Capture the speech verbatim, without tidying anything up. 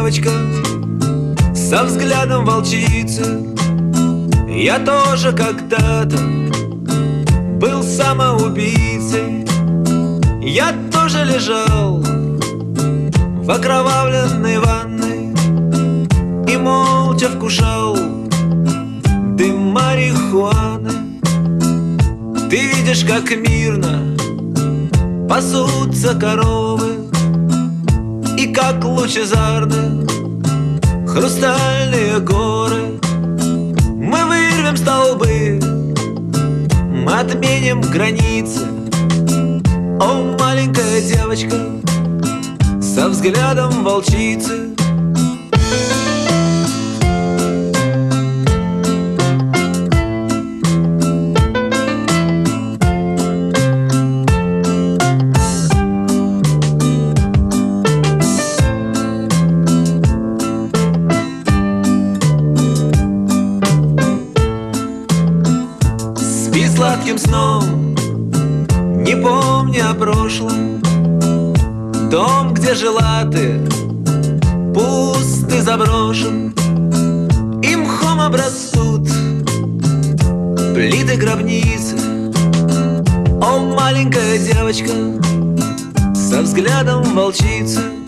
девочка со взглядом волчицы. Я тоже когда-то был самоубийцей. Я тоже лежал в окровавленной ванной и молча вкушал дым марихуаны. Ты видишь, как мирно пасутся коровы, и как лучезарны хрустальные горы. Мы вырвем столбы, мы отменим границы. О, маленькая девочка со взглядом волчицы. Спи сладким сном, не помня о прошлом. Дом, где жила ты, пуст и заброшен, и мхом обрастут плиты гробницы. О, маленькая девочка со взглядом волчицы.